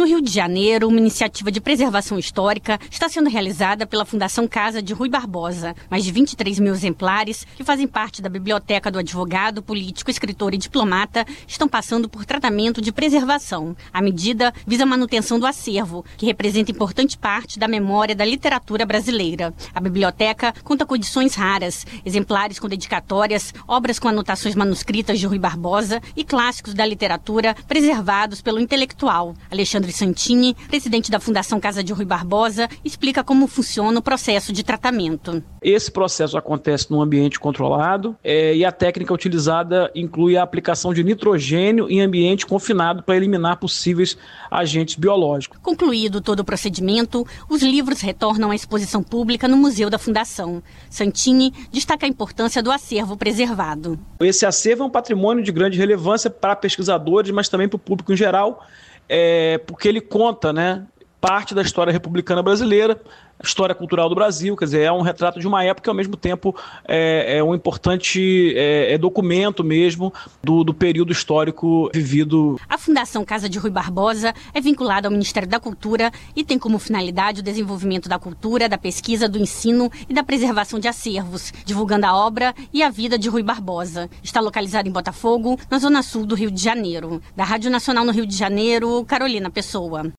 No Rio de Janeiro, uma iniciativa de preservação histórica está sendo realizada pela Fundação Casa de Rui Barbosa. Mais de 23 mil exemplares, que fazem parte da biblioteca do advogado, político, escritor e diplomata, estão passando por tratamento de preservação. A medida visa a manutenção do acervo, que representa importante parte da memória da literatura brasileira. A biblioteca conta com edições raras, exemplares com dedicatórias, obras com anotações manuscritas de Rui Barbosa e clássicos da literatura preservados pelo intelectual. Alexandre Santini, presidente da Fundação Casa de Rui Barbosa, explica como funciona o processo de tratamento. Esse processo acontece num ambiente controlado e a técnica utilizada inclui a aplicação de nitrogênio em ambiente confinado para eliminar possíveis agentes biológicos. Concluído todo o procedimento, os livros retornam à exposição pública no Museu da Fundação. Santini destaca a importância do acervo preservado. Esse acervo é um patrimônio de grande relevância para pesquisadores, mas também para o público em geral, porque ele conta, parte da história republicana brasileira, a história cultural do Brasil, quer dizer, é um retrato de uma época e, ao mesmo tempo, é um importante documento mesmo do período histórico vivido. A Fundação Casa de Rui Barbosa é vinculada ao Ministério da Cultura e tem como finalidade o desenvolvimento da cultura, da pesquisa, do ensino e da preservação de acervos, divulgando a obra e a vida de Rui Barbosa. Está localizada em Botafogo, na zona sul do Rio de Janeiro. Da Rádio Nacional no Rio de Janeiro, Carolina Pessoa.